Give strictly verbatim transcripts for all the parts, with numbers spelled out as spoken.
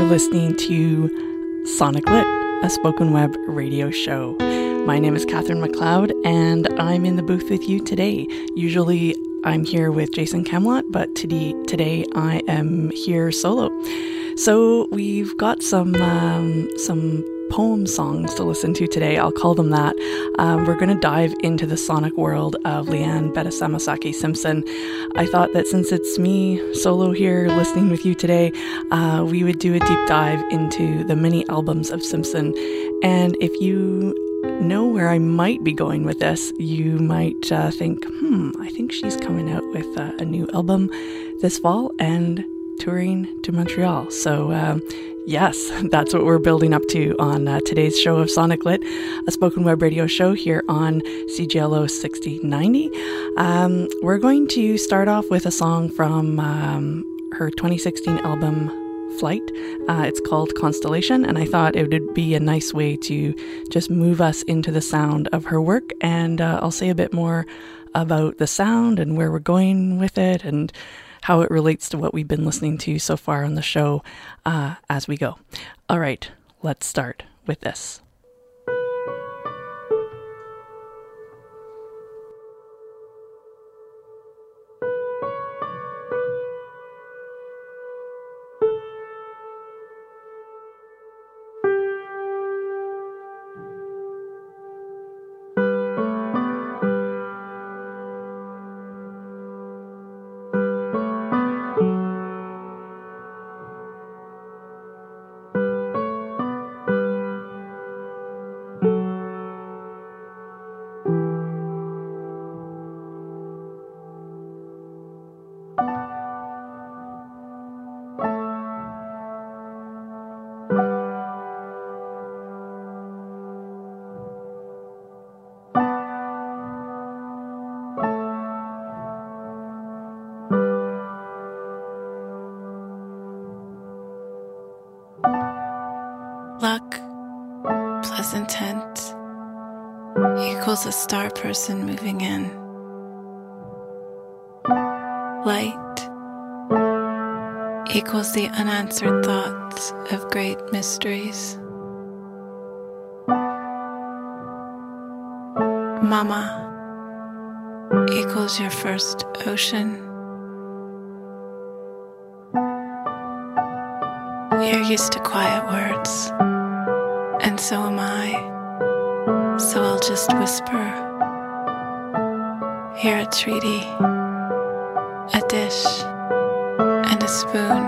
listening to Sonic Lit, a spoken web radio show. My name is Catherine McLeod, and I'm in the booth with you today. Usually I'm here with Jason Camelot, but today, today I am here solo. So we've got some um, some poem songs to listen to today. I'll call them that. Um, we're going to dive into the sonic world of Leanne Betesamasaki Simpson. I thought that since it's me solo here listening with you today, uh, we would do a deep dive into the many albums of Simpson. And if you know where I might be going with this, you might uh, think, hmm, I think she's coming out with uh, a new album this fall and touring to Montreal. So um, yes, that's what we're building up to on uh, today's show of Sonic Lit, a spoken web radio show here on C G L O sixty ninety. Um, we're going to start off with a song from um, her twenty sixteen album Flight. Uh, it's called Constellation, and I thought it would be a nice way to just move us into the sound of her work, and uh, I'll say a bit more about the sound and where we're going with it and how it relates to what we've been listening to so far on the show uh, as we go. All right, let's start with this. Luck plus intent equals a star person moving in. Light equals the unanswered thoughts of great mysteries. Mama equals your first ocean. You're used to quiet words, and so am I, so I'll just whisper. You're a treaty, a dish, and a spoon.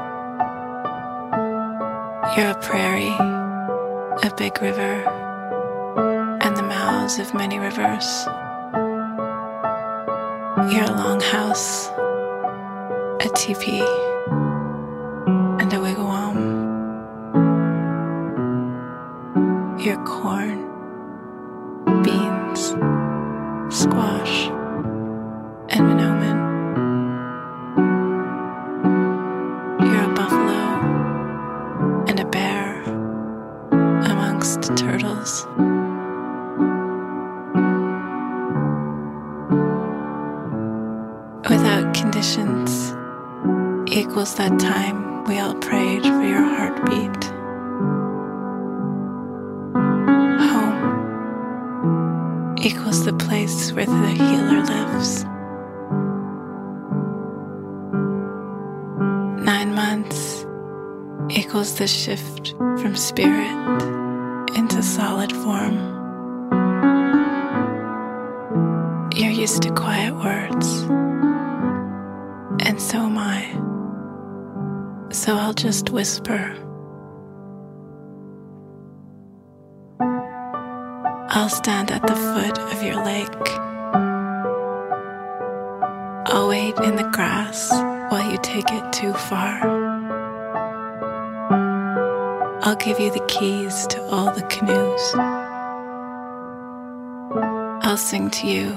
You're a prairie, a big river, and the mouths of many rivers. You're a longhouse, a teepee, and a wigwam. Your corn, beans, squash, and minomen. You're a buffalo and a bear amongst turtles. Without conditions equals that time we all prayed for your heartbeat. Equals the place where the healer lives. Nine months equals the shift from spirit into solid form. You're used to quiet words, and so am I. So I'll just whisper. I'll stand at the foot of your lake. I'll wait in the grass while you take it too far. I'll give you the keys to all the canoes. I'll sing to you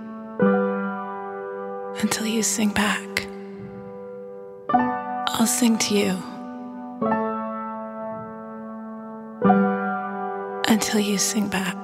until you sing back. I'll sing to you until you sing back.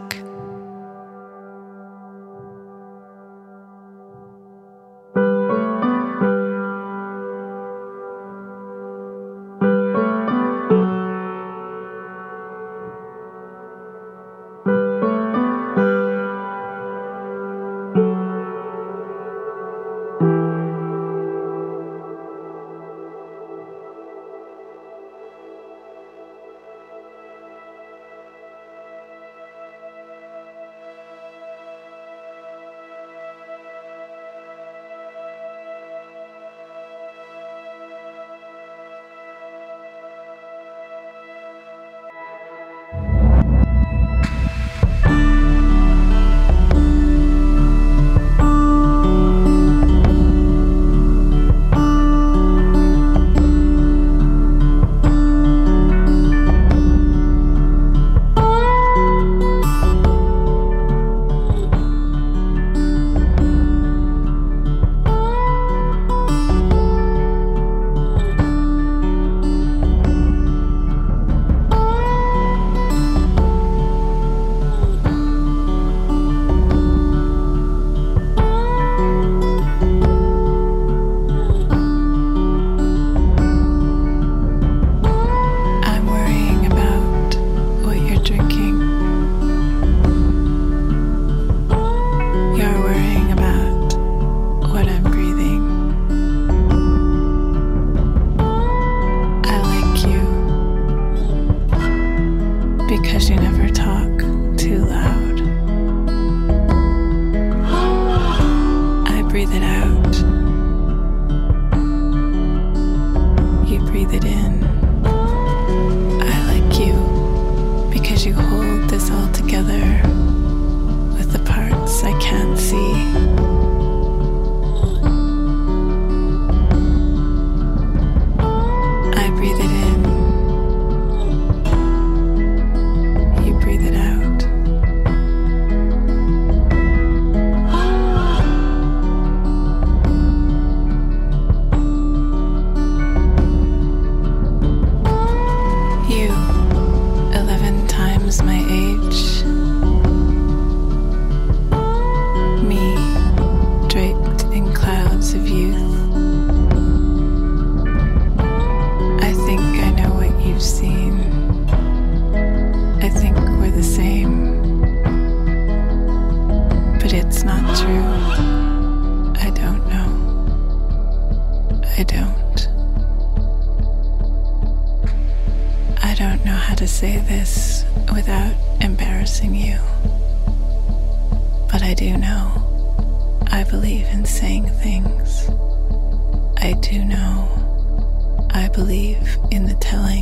say this without embarrassing you, but I do know I believe in saying things. I do know I believe in the telling.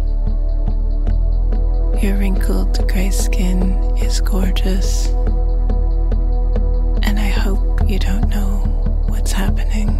Your wrinkled gray skin is gorgeous, and I hope you don't know what's happening.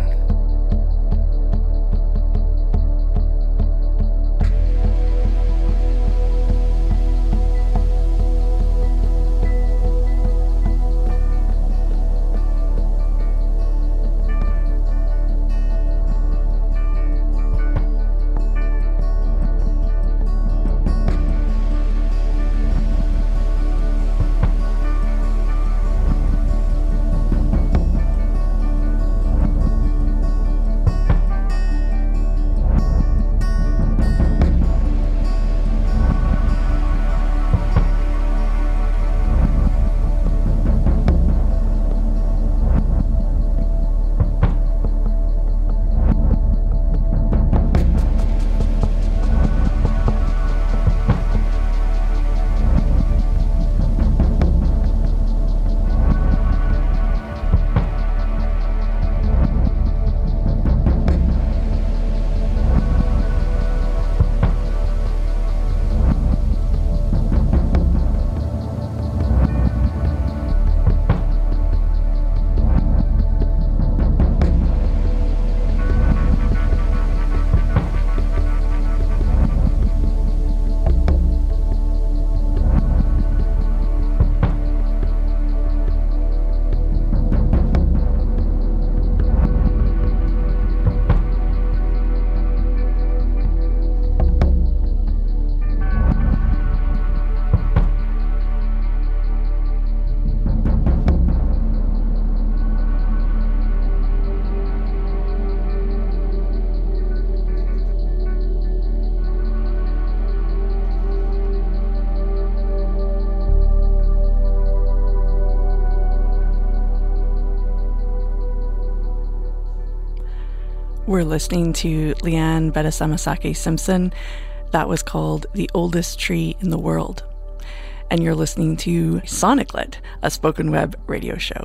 We're listening to Leanne Bedesamasake Simpson. That was called The Oldest Tree in the World. And you're listening to Sonic Lit, a spoken web radio show.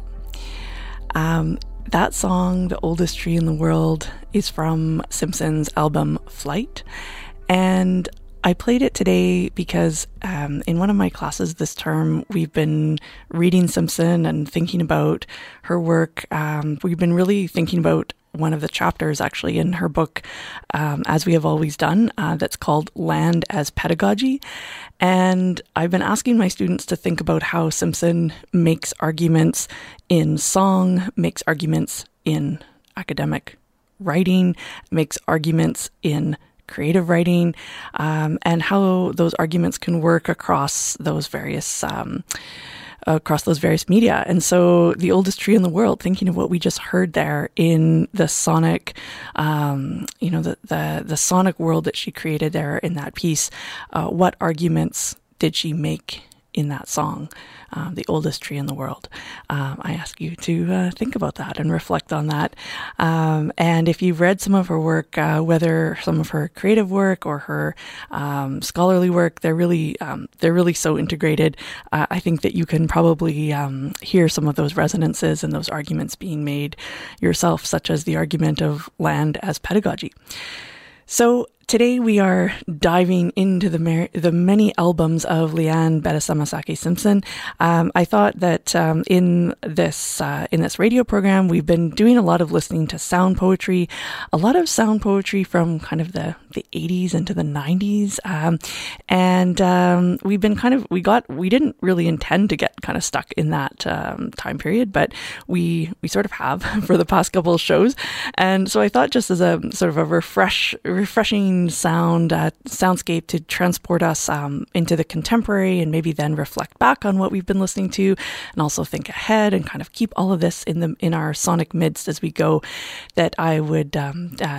Um, that song, The Oldest Tree in the World, is from Simpson's album Flight. And I played it today because um, in one of my classes this term, we've been reading Simpson and thinking about her work. Um, we've been really thinking about one of the chapters actually in her book, um, As We Have Always Done, uh, that's called Land as Pedagogy. And I've been asking my students to think about how Simpson makes arguments in song, makes arguments in academic writing, makes arguments in creative writing, um, and how those arguments can work across those various um, across those various media. And so The Oldest Tree in the World, thinking of what we just heard there in the sonic, um, you know, the, the, the sonic world that she created there in that piece, uh, what arguments did she make in that song, um, The Oldest Tree in the World? Um, I ask you to uh, think about that and reflect on that. Um, and if you've read some of her work, uh, whether some of her creative work or her um, scholarly work, they're really um, they're really so integrated. Uh, I think that you can probably um, hear some of those resonances and those arguments being made yourself, such as the argument of land as pedagogy. So today we are diving into the mer- the many albums of Leanne Bedesamasake Simpson. Um, I thought that um, in this uh, in this radio program, we've been doing a lot of listening to sound poetry, a lot of sound poetry from kind of the, the eighties into the nineties, um, and um, we've been kind of we got we didn't really intend to get kind of stuck in that um, time period, but we we sort of have for the past couple of shows, and so I thought just as a sort of a refresh refreshing sound uh, soundscape to transport us um, into the contemporary and maybe then reflect back on what we've been listening to and also think ahead and kind of keep all of this in the in our sonic midst as we go, that I would um, uh,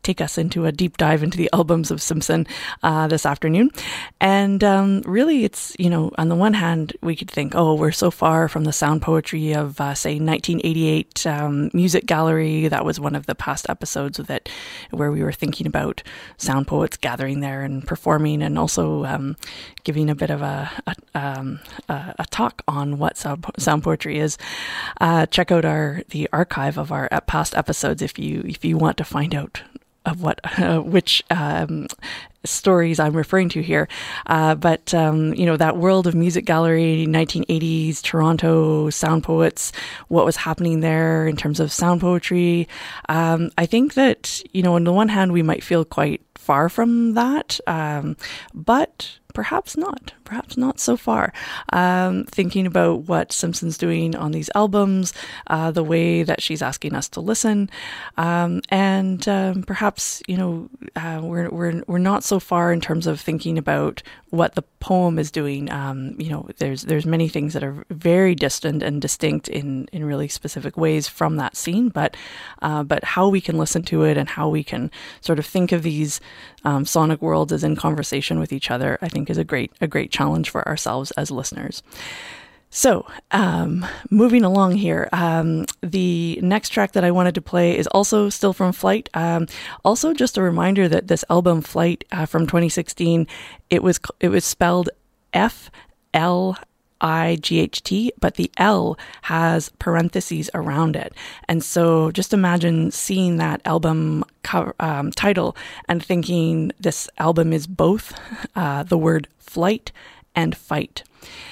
take us into a deep dive into the albums of Simpson uh, this afternoon. And um, really, it's, you know, on the one hand, we could think, oh, we're so far from the sound poetry of, uh, say, nineteen eighty-eight um, Music Gallery. That was one of the past episodes of it, where we were thinking about sound poets gathering there and performing, and also um, giving a bit of a, a, um, a, a talk on what sound, sound poetry is. Uh, check out our the archive of our past episodes if you if you want to find out of what uh, which um, stories I'm referring to here. Uh, but, um, you know, that world of Music Gallery, nineteen eighties, Toronto, sound poets, what was happening there in terms of sound poetry. Um, I think that, you know, on the one hand, we might feel quite far from that, um, but perhaps not, perhaps not so far. Um, thinking about what Simpson's doing on these albums, uh, the way that she's asking us to listen, um, and um, perhaps, you know, uh, we're we're we're not so far in terms of thinking about what the poem is doing. Um, you know, there's there's many things that are very distant and distinct in in really specific ways from that scene, but uh, but how we can listen to it and how we can sort of think of these um, sonic worlds as in conversation with each other, I think is a great a great challenge for ourselves as listeners. So, um, moving along here, um, the next track that I wanted to play is also still from Flight. Um, also, just a reminder that this album, Flight, uh, from twenty sixteen, it was it was spelled F L I G H T, but the L has parentheses around it. And so just imagine seeing that album cover, um, title and thinking this album is both uh, the word flight and fight.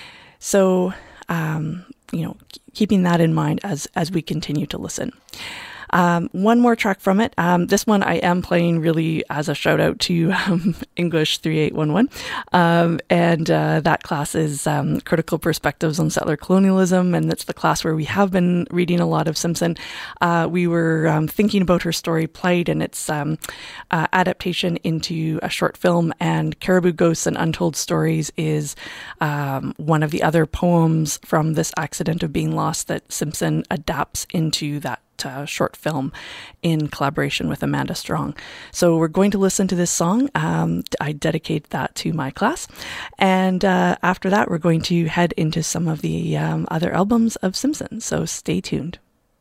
So, um, you know, keeping that in mind as, as we continue to listen. Um, one more track from it. Um, this one I am playing really as a shout out to um, English three eight one one. Um, and uh, that class is um, Critical Perspectives on Settler Colonialism. And it's the class where we have been reading a lot of Simpson. Uh, we were um, thinking about her story Plight and its um, uh, adaptation into a short film. And Caribou Ghosts and Untold Stories is um, one of the other poems from this accident of being lost that Simpson adapts into that Uh, short film in collaboration with Amanda Strong. So we're going to listen to this song. Um, I dedicate that to my class. And uh, after that, we're going to head into some of the um, other albums of Simpson. So stay tuned.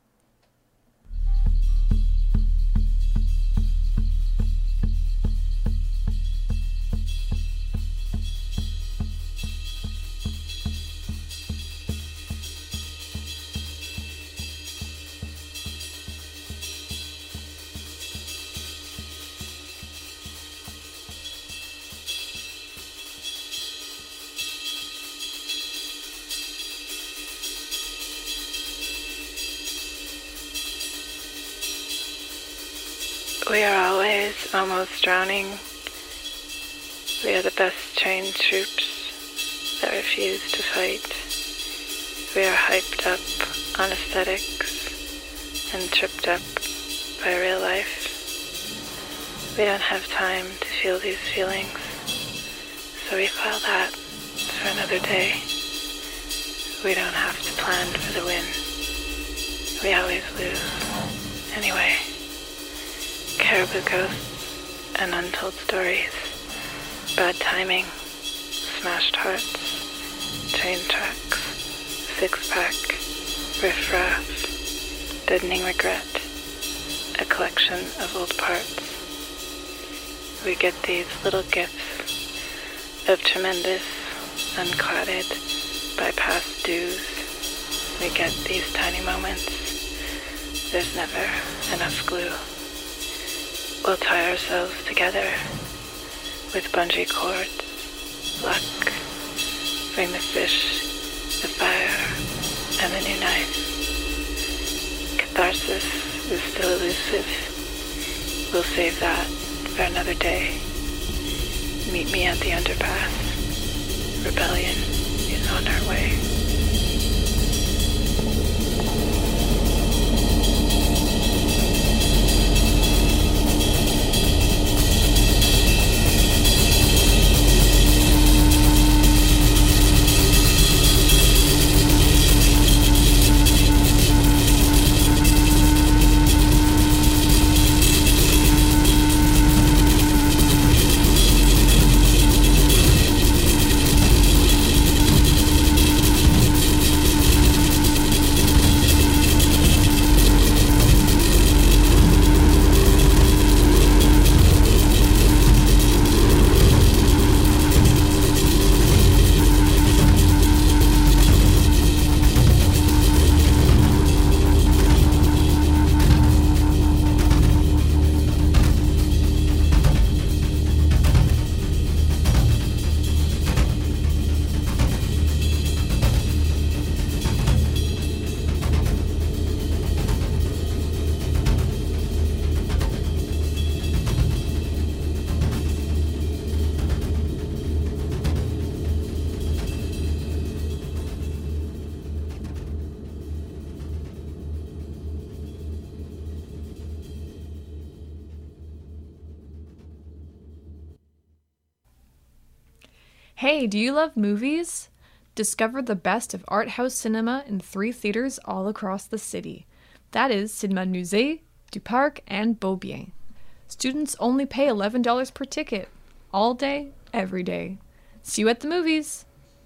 We are always almost drowning. We are the best trained troops that refuse to fight. We are hyped up on aesthetics and tripped up by real life. We don't have time to feel these feelings, so we file that for another day. We don't have to plan for the win. We always lose. Anyway. Caribou Ghosts and Untold Stories, Bad Timing, Smashed Hearts, Train Tracks, Six Pack, Riff Raff, Deadening Regret, a collection of old parts. We get these little gifts of tremendous, unclouded by past dues. We get these tiny moments. There's never enough glue. We'll tie ourselves together with bungee cords, luck, bring the fish, the fire, and the new knife. Catharsis is still elusive. We'll save that for another day. Meet me at the underpass. Rebellion is on our way. Hey, do you love movies? Discover the best of art house cinema in three theaters all across the city. That is Cinéma Musée, du Parc, and Beaubien. Students only pay eleven dollars per ticket, all day, every day. See you at the movies!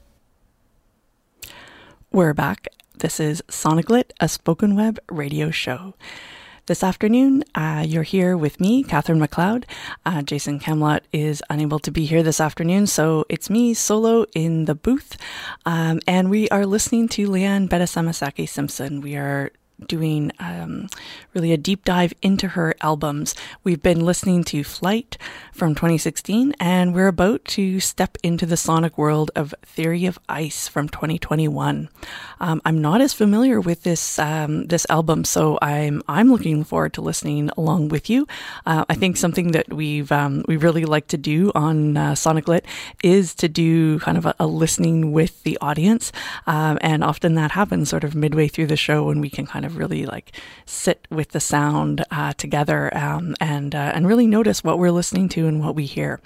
We're back. This is Sonic Lit, a spoken web radio show. This afternoon, uh, you're here with me, Catherine McLeod. Uh, Jason Camlott is unable to be here this afternoon, so it's me solo in the booth. Um, and we are listening to Leanne Bedasamasake Simpson. We are doing um, really a deep dive into her albums. We've been listening to Flight from twenty sixteen, and we're about to step into the sonic world of Theory of Ice from twenty twenty-one. Um, I'm not as familiar with this um, this album, so I'm I'm looking forward to listening along with you. Uh, I think something that we've um, we really like to do on uh, Sonic Lit is to do kind of a, a listening with the audience, um, and often that happens sort of midway through the show when we can kind of really like sit with the sound uh, together um, and uh, and really notice what we're listening to and what we hear.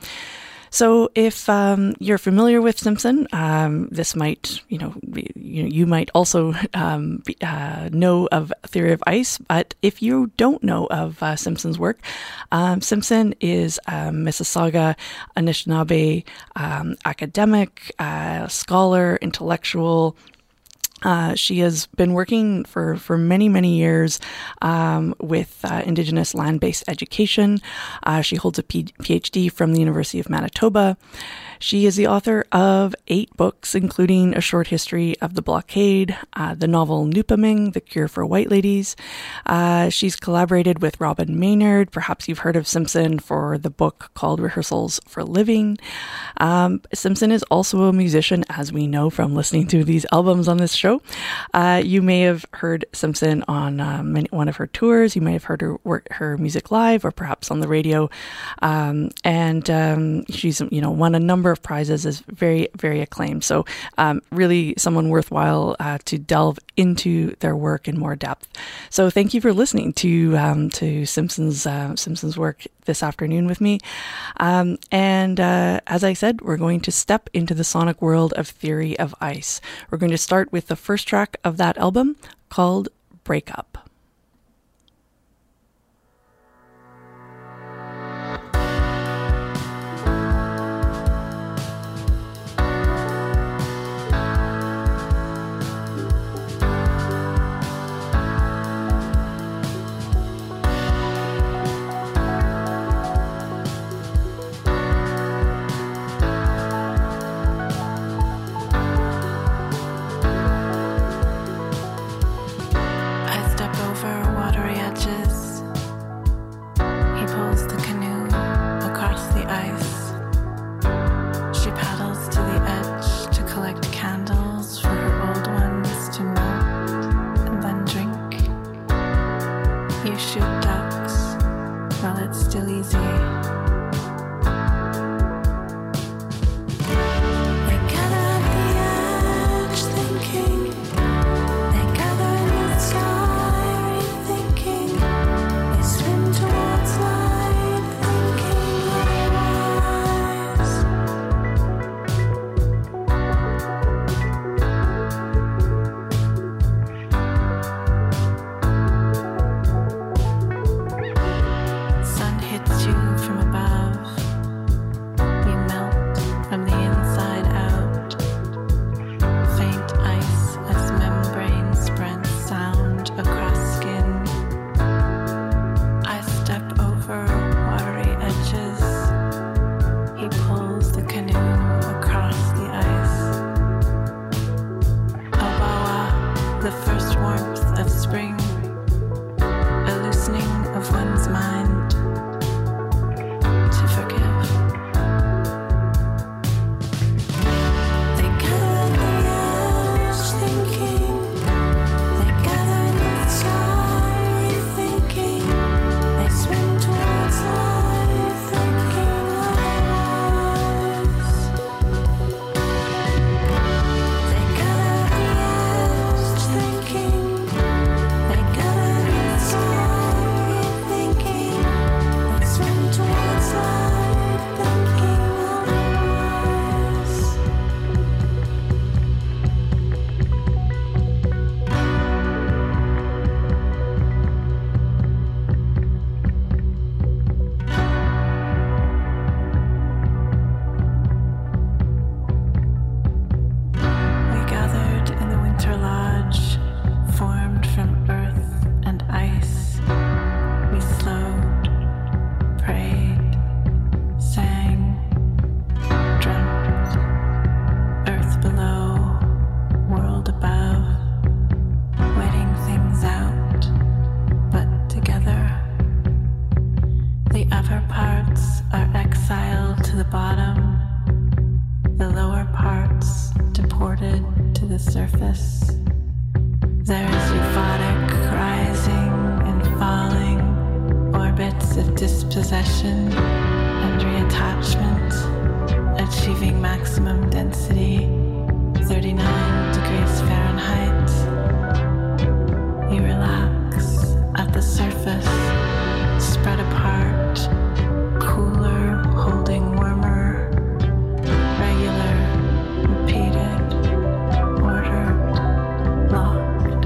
So if um, you're familiar with Simpson, um, this might, you know, be, you know, you might also um, be, uh, know of Theory of Ice. But if you don't know of uh, Simpson's work, um, Simpson is a Mississauga, Anishinaabe um, academic, uh, scholar, intellectual. Uh, she has been working for, for many, many years um, with uh, Indigenous land-based education. Uh, she holds a P- PhD from the University of Manitoba. She is the author of eight books, including A Short History of the Blockade, uh, the novel Nupaming, The Cure for White Ladies. Uh, she's collaborated with Robin Maynard. Perhaps you've heard of Simpson for the book called Rehearsals for Living. Um, Simpson is also a musician, as we know from listening to these albums on this show. Uh, you may have heard Simpson on uh, many, one of her tours. You may have heard her work, her music live, or perhaps on the radio. Um, and um, she's, you know, won a number of prizes, is very, very acclaimed. So um, really someone worthwhile uh, to delve into their work in more depth. So thank you for listening to um, to Simpson's uh, Simpson's work this afternoon with me. Um, and uh, as I said, we're going to step into the sonic world of Theory of Ice. We're going to start with the first track of that album called Break Up. to the surface. There is euphoric rising and falling, orbits of dispossession and reattachment, achieving maximum density, thirty-nine degrees Fahrenheit. You relax at the surface, spread apart, cooler, holding warmer, regular, repeated, ordered, locked.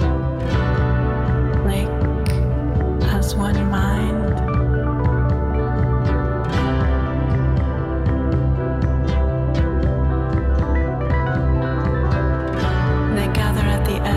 Lake has one mind. They gather at the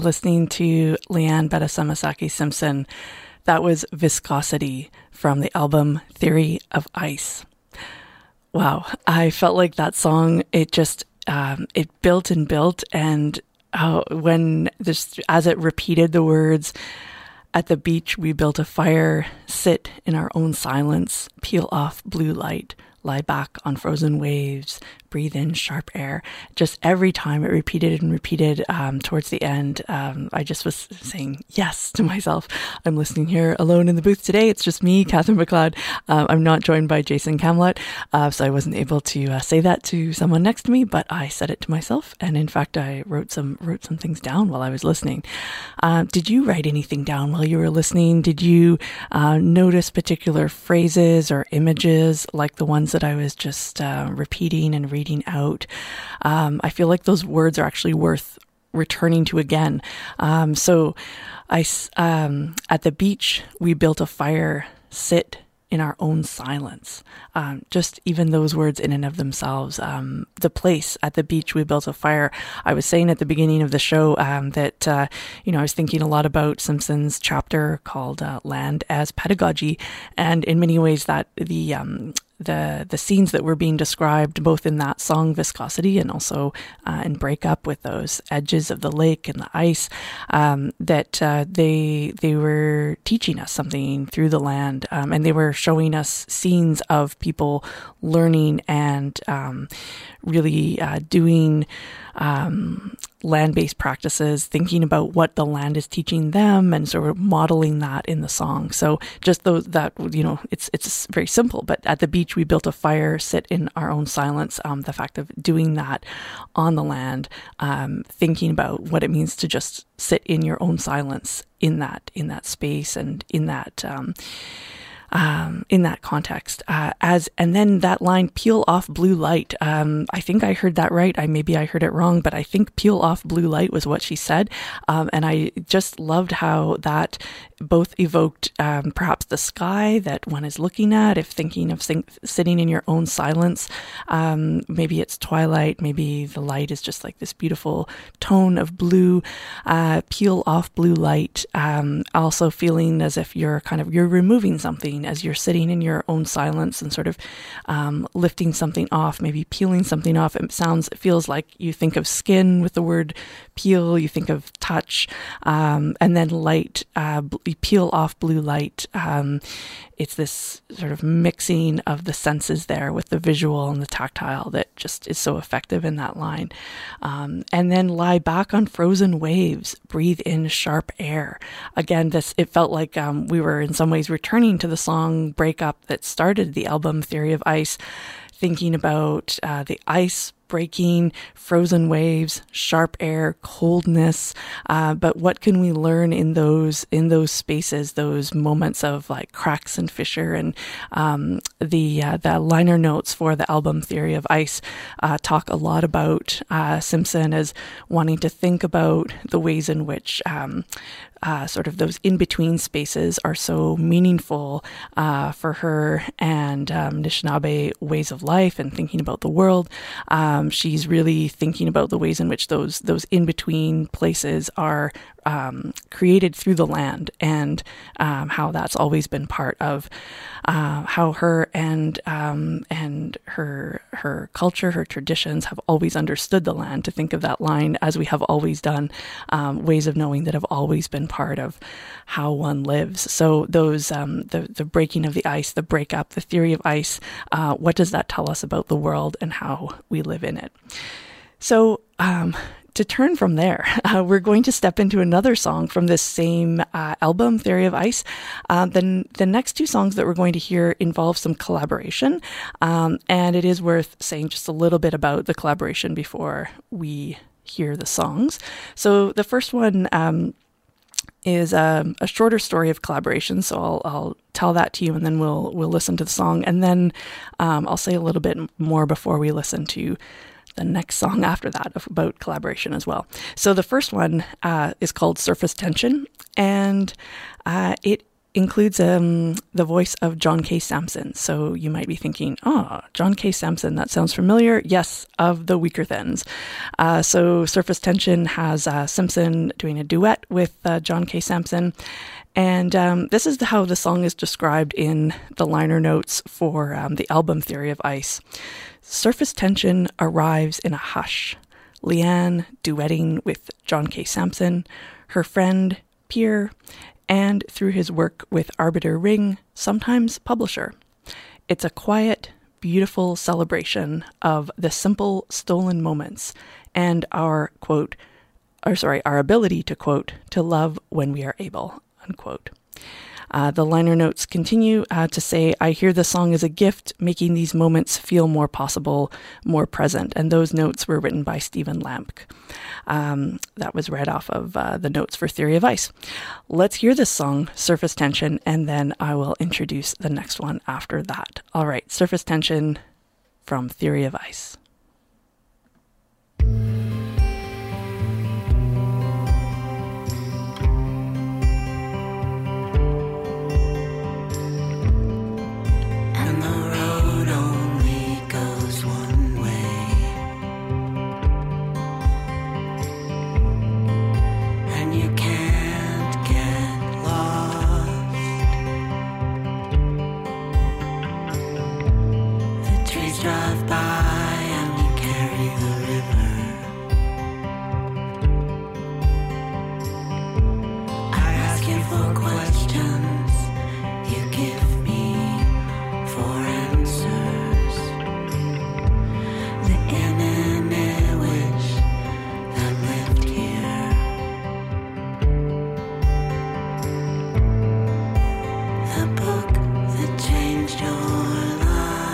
listening to Leanne Bedasemasaki Simpson. That was Viscosity from the album Theory of Ice. Wow, I felt like that song, it just, um, it built and built, and oh, when this, as it repeated the words, at the beach we built a fire, sit in our own silence, peel off blue light, lie back on frozen waves, breathe in sharp air. Just every time it repeated and repeated um, towards the end, um, I just was saying yes to myself. I'm listening here alone in the booth today. It's just me, Catherine McLeod. Uh, I'm not joined by Jason Camlott, uh, so I wasn't able to uh, say that to someone next to me, but I said it to myself. And in fact, I wrote some wrote some things down while I was listening. Uh, did you write anything down while you were listening? Did you uh, notice particular phrases or images like the ones that I was just uh, repeating and reading out? Um, I feel like those words are actually worth returning to again. Um, so I, um, at the beach, we built a fire, sit in our own silence. Um, just even those words in and of themselves. Um, the place at the beach, we built a fire. I was saying at the beginning of the show um, that, uh, you know, I was thinking a lot about Simpson's chapter called uh, Land as Pedagogy. And in many ways that the, um, the the scenes that were being described both in that song Viscosity and also uh, in Breakup with those edges of the lake and the ice, um, that uh, they they were teaching us something through the land, um, and they were showing us scenes of people learning and um, really uh, doing um, land-based practices, thinking about what the land is teaching them and sort of modeling that in the song. So just those that, you know, it's it's very simple, but at the beach we built a fire, sit in our own silence. Um, the fact of doing that on the land, um, thinking about what it means to just sit in your own silence in that in that space and in that um, Um, in that context, uh, as and then that line, peel off blue light. Um, I think I heard that right. I maybe I heard it wrong, but I think peel off blue light was what she said. Um, and I just loved how that both evoked um, perhaps the sky that one is looking at, if thinking of sing- sitting in your own silence. Um, maybe it's twilight. Maybe the light is just like this beautiful tone of blue. Uh, peel off blue light. Um, also feeling as if you're kind of you're removing something as you're sitting in your own silence and sort of um, lifting something off, maybe peeling something off. It sounds, it feels like you think of skin with the word peel, you think of touch, um, and then light, uh, you peel off blue light. Um, it's this sort of mixing of the senses there with the visual and the tactile that just is so effective in that line. Um, and then lie back on frozen waves, breathe in sharp air. Again, this, it felt like um, we were in some ways returning to the song Breakup that started the album Theory of Ice, thinking about uh, the ice breaking, frozen waves, sharp air, coldness. Uh, but what can we learn in those in those spaces, those moments of like cracks and fissure? And um, the uh, the liner notes for the album Theory of Ice uh, talk a lot about uh, Simpson as wanting to think about the ways in which um, Uh, sort of those in-between spaces are so meaningful uh, for her and um, Anishinaabe ways of life and thinking about the world. Um, she's really thinking about the ways in which those those in-between places are um, created through the land and um, how that's always been part of uh, how her and um, and her her culture, her traditions have always understood the land. To think of that line as we have always done, um, ways of knowing that have always been part of how one lives. So those um, the the breaking of the ice, the breakup, the theory of ice. Uh, what does that tell us about the world and how we live in it? So. Um, To turn from there, uh, we're going to step into another song from this same uh, album, Theory of Ice. Uh, then the next two songs that we're going to hear involve some collaboration, um, and it is worth saying just a little bit about the collaboration before we hear the songs. So the first one um, is um, a shorter story of collaboration, so I'll, I'll tell that to you, and then we'll we'll listen to the song, and then um, I'll say a little bit more before we listen to the next song after that about collaboration as well. So the first one uh, is called Surface Tension, and uh, it includes um, the voice of John K. Samson. So you might be thinking, ah, oh, John K. Samson, that sounds familiar. Yes, of the Weaker Thans. Uh, so Surface Tension has uh, Simpson doing a duet with uh, John K. Samson. And um, this is how the song is described in the liner notes for um, the album Theory of Ice. Surface Tension arrives in a hush. Leanne duetting with John K. Samson, her friend, peer, and through his work with Arbiter Ring, sometimes publisher. It's a quiet, beautiful celebration of the simple stolen moments and our, quote, or sorry, our ability to, quote, to love when we are able, unquote. Uh, the liner notes continue uh, to say, I hear the song as a gift, making these moments feel more possible, more present. And those notes were written by Stephen Lampke. Um, that was read off of uh, the notes for Theory of Ice. Let's hear this song, Surface Tension, and then I will introduce the next one after that. All right, Surface Tension from Theory of Ice. Drive by and you carry the river. I ask you for questions, you give me for answers. The inanimate wish that lived here. The book that changed your life.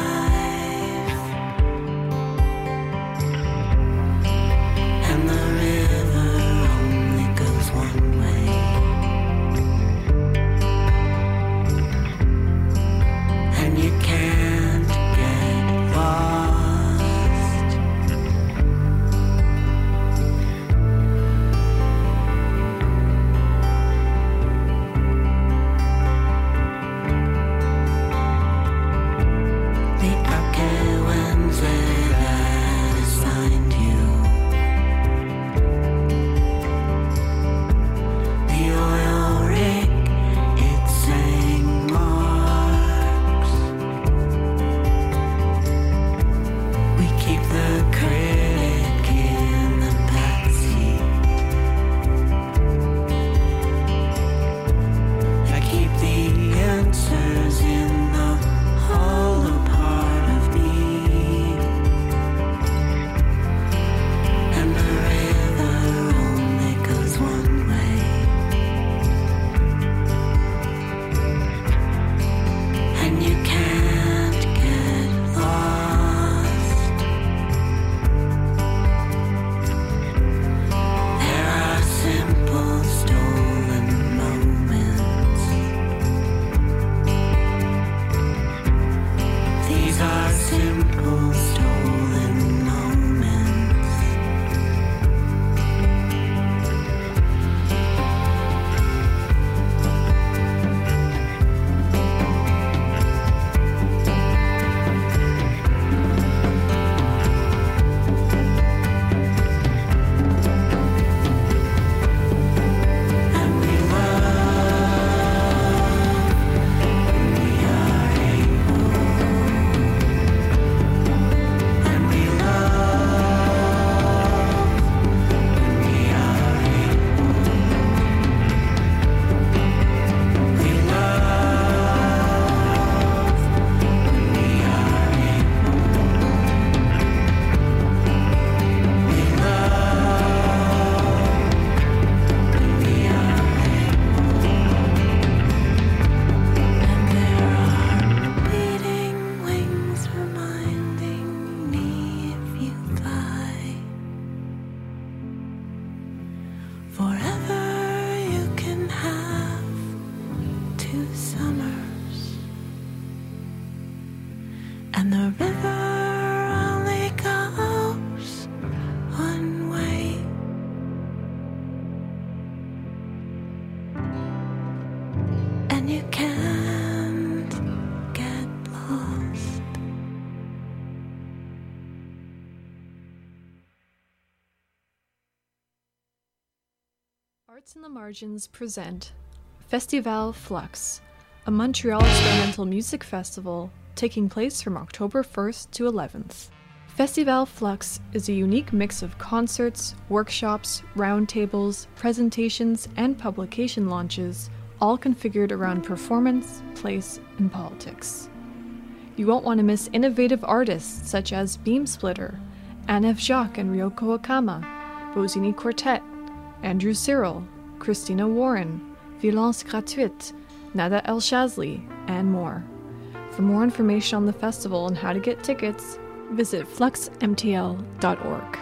And the river only goes one way. And you you can't get lost. Arts in the Margins present Festival Flux, a Montreal experimental music festival taking place from October first to eleventh. Festival Flux is a unique mix of concerts, workshops, roundtables, presentations, and publication launches, all configured around performance, place, and politics. You won't want to miss innovative artists such as Beam Splitter, Anne-F. Jacques and Ryoko Akama, Bozini Quartet, Andrew Cyril, Christina Warren, Violence Gratuite, Nada El Shazli, and more. For more information on the festival and how to get tickets, visit flux m t l dot org.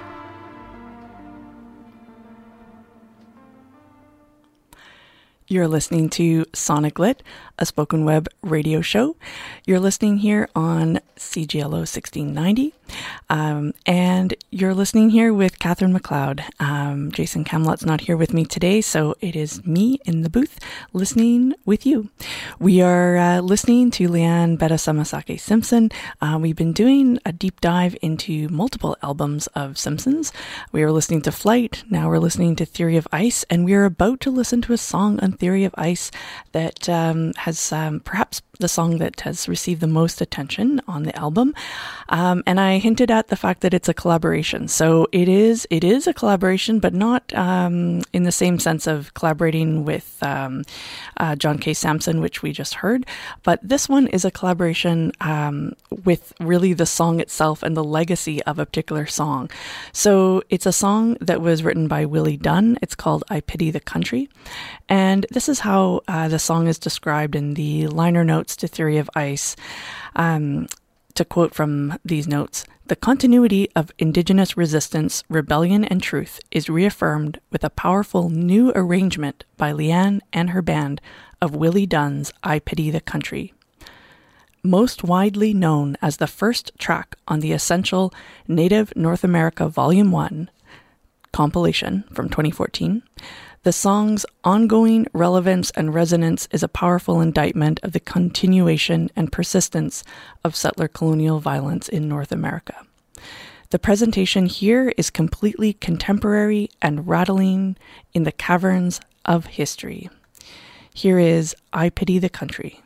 You're listening to Sonic Lit, a spoken web radio show. You're listening here on C G L O sixteen ninety. Um, and you're listening here with Catherine McLeod. Um, Jason Camlot's not here with me today, so it is me in the booth listening with you. We are uh, listening to Leanne Betta Samasake Simpson. Uh, we've been doing a deep dive into multiple albums of Simpsons. We were listening to Flight, now we're listening to Theory of Ice, and we are about to listen to a song on Theory of Ice that um, has um, perhaps the song that has received the most attention on the album. Um, and I hinted at the fact that it's a collaboration. So it is, it is a collaboration, but not um, in the same sense of collaborating with um, uh, John K. Samson, which we just heard. But this one is a collaboration um, with really the song itself and the legacy of a particular song. So it's a song that was written by Willie Dunn. It's called I Pity the Country. And this is how uh, the song is described in the liner notes to Theory of Ice. Um, to quote from these notes, "The continuity of Indigenous resistance, rebellion, and truth is reaffirmed with a powerful new arrangement by Leanne and her band of Willie Dunn's I Pity the Country. Most widely known as the first track on the essential Native North America Volume one compilation from twenty fourteen, the song's ongoing relevance and resonance is a powerful indictment of the continuation and persistence of settler colonial violence in North America. The presentation here is completely contemporary and rattling in the caverns of history. Here is I Pity the Country."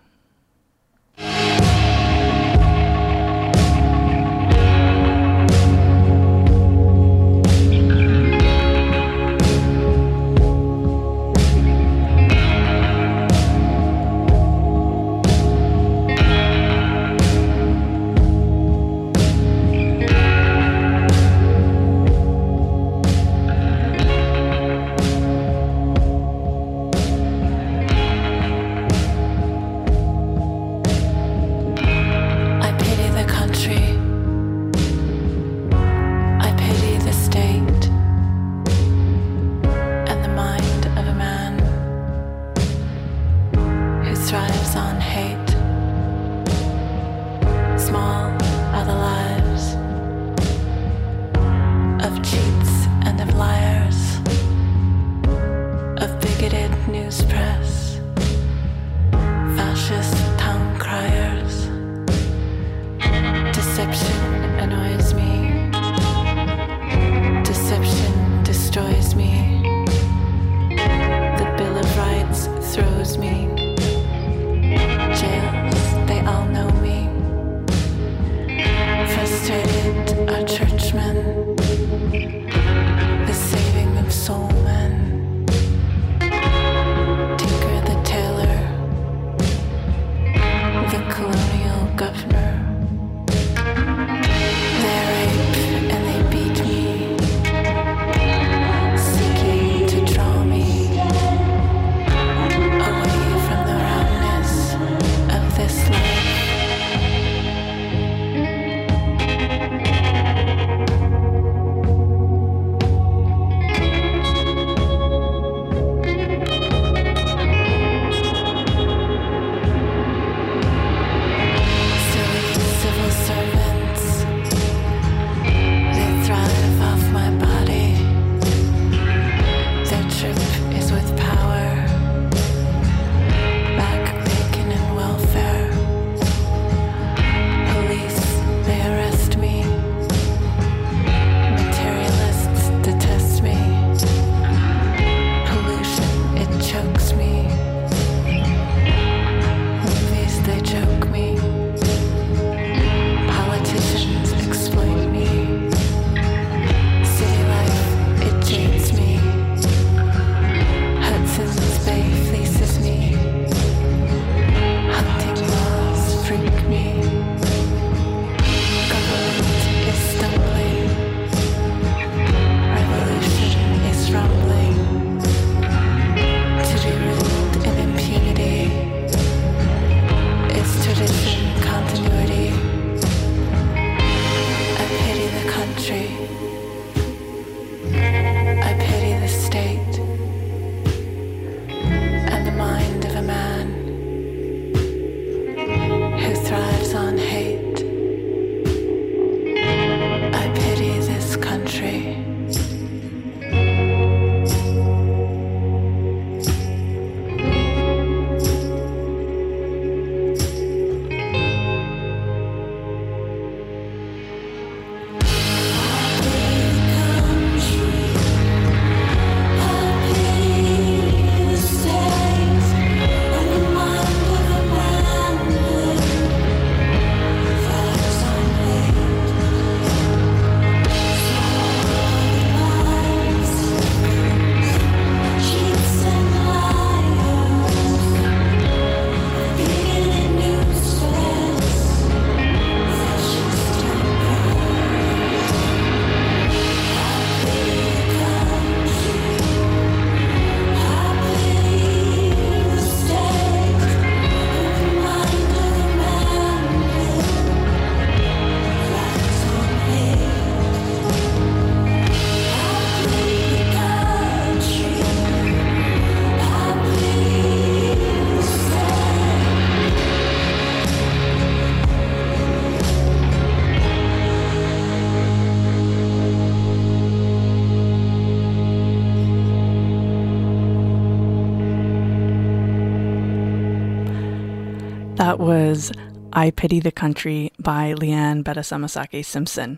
That was I Pity the Country by Leanne Bedasamasake Simpson.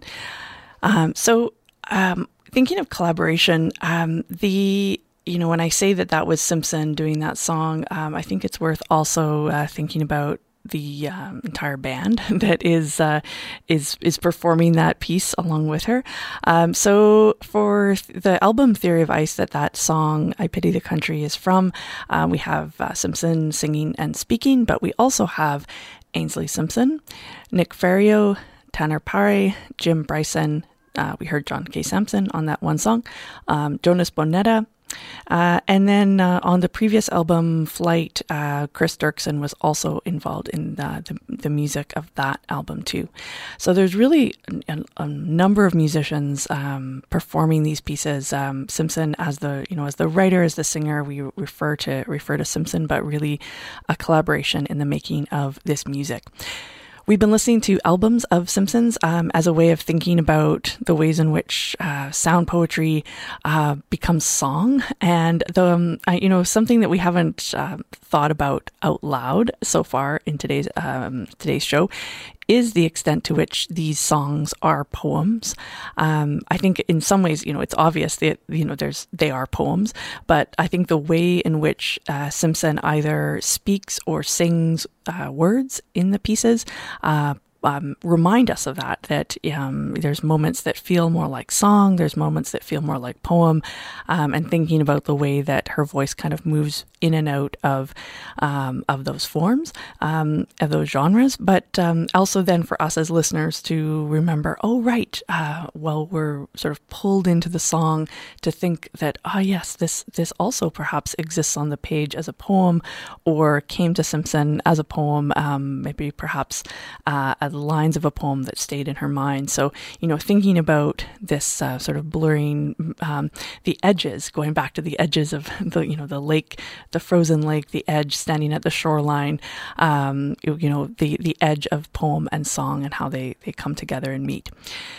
Um, so um, thinking of collaboration, um, the you know, when I say that that was Simpson doing that song, um, I think it's worth also uh, thinking about the um, entire band that is uh, is is performing that piece along with her. Um, so for th- the album Theory of Ice that that song I Pity the Country is from, uh, we have uh, Simpson singing and speaking, but we also have Ainsley Simpson, Nick Ferrio, Tanner Pare, Jim Bryson. Uh, we heard John K. Sampson on that one song, um, Jonas Bonetta. Uh, and then uh, on the previous album, Flight, uh, Chris Dirksen was also involved in the, the, the music of that album too. So there's really a, a number of musicians um, performing these pieces. Um, Simpson as the you know as the writer, as the singer, we refer to refer to Simpson, but really a collaboration in the making of this music. We've been listening to albums of Simpsons um, as a way of thinking about the ways in which uh, sound poetry uh, becomes song, and the um, I, you know something that we haven't uh, thought about out loud so far in today's um, today's show is the extent to which these songs are poems. Um, I think in some ways, you know, it's obvious that, you know, there's, they are poems, but I think the way in which uh, Simpson either speaks or sings uh, words in the pieces, uh, Um, remind us of that, that um, there's moments that feel more like song, there's moments that feel more like poem, um, and thinking about the way that her voice kind of moves in and out of um, of those forms, um, of those genres, but um, also then for us as listeners to remember, oh, right, uh, well, we're sort of pulled into the song to think that, ah, oh, yes, this, this also perhaps exists on the page as a poem, or came to Simpson as a poem, um, maybe perhaps uh, a lines of a poem that stayed in her mind. So, you know, thinking about this uh, sort of blurring um, the edges, going back to the edges of the, you know, the lake, the frozen lake, the edge standing at the shoreline, um, you, you know, the, the edge of poem and song and how they, they come together and meet.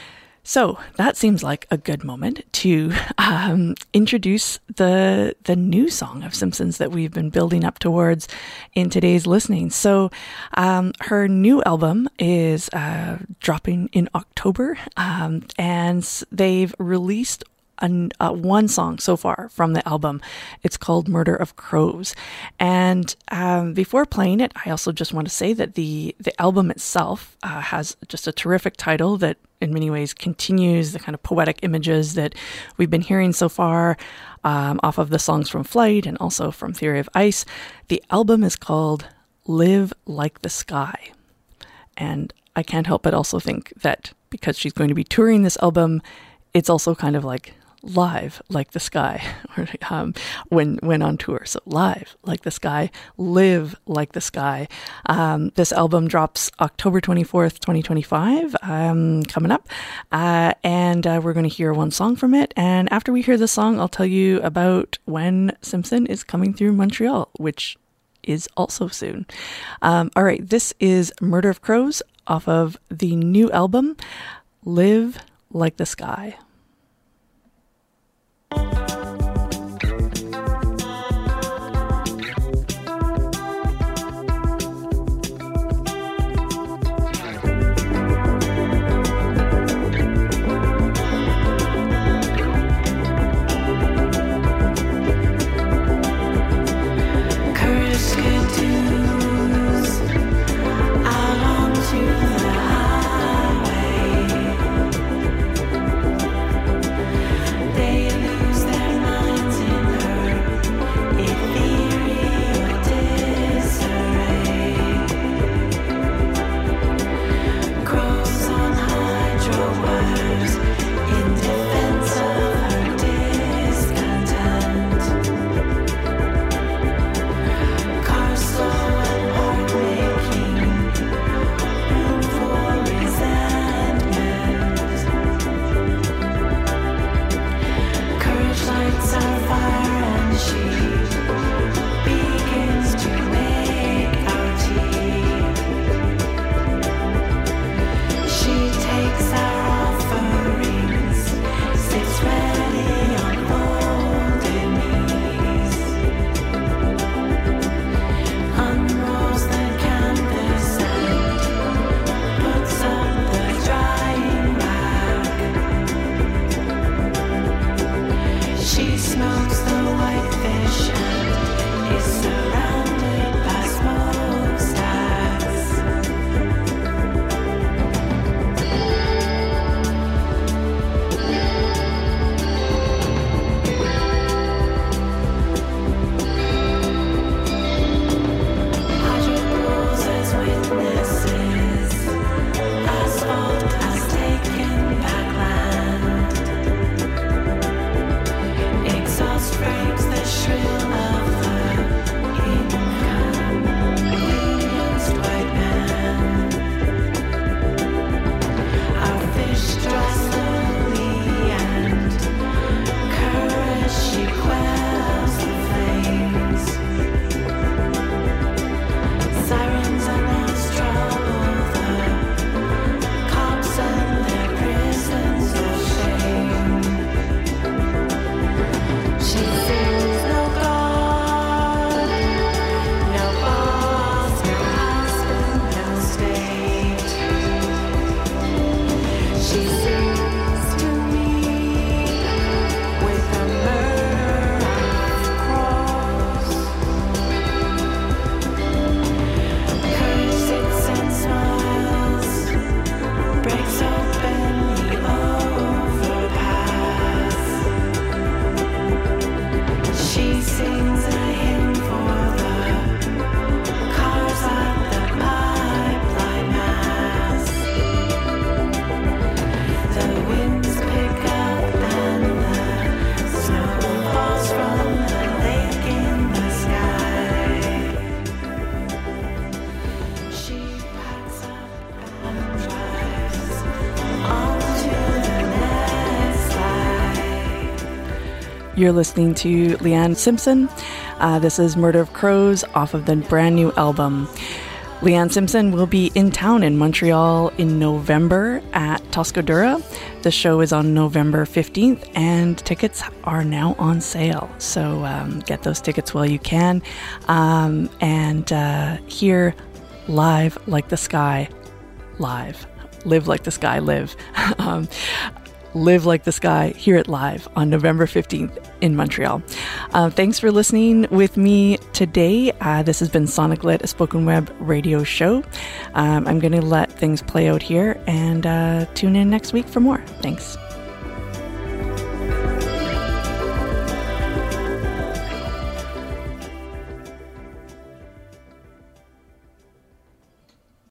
So that seems like a good moment to um, introduce the the new song of Simpsons that we've been building up towards in today's listening. So um, her new album is uh, dropping in October, um, and they've released An, uh, one song so far from the album. It's called Murder of Crows. And um, before playing it, I also just want to say that the, the album itself uh, has just a terrific title that in many ways continues the kind of poetic images that we've been hearing so far um, off of the songs from Flight and also from Theory of Ice. The album is called Live Like the Sky. And I can't help but also think that because she's going to be touring this album, it's also kind of like live like the sky um, when when on tour. So live like the sky, live like the sky. Um, this album drops October twenty-fourth, twenty twenty-five, um, coming up. Uh, and uh, we're going to hear one song from it. And after we hear the song, I'll tell you about when Simpson is coming through Montreal, which is also soon. Um, all right, this is Murder of Crows off of the new album, Live Like the Sky. Out onto the highway. You're listening to Leanne Simpson. Uh, this is Murder of Crows off of the brand new album. Leanne Simpson will be in town in Montreal in November at Toscadura. The show is on November fifteenth and tickets are now on sale. So um, get those tickets while you can. Um, and uh, hear Live Like the Sky live. Live Like the Sky live. um, Live Like the Sky, hear it live on November fifteenth in Montreal. Uh, thanks for listening with me today. Uh, this has been Sonic Lit, a spoken web radio show. Um, I'm going to let things play out here and uh, tune in next week for more. Thanks.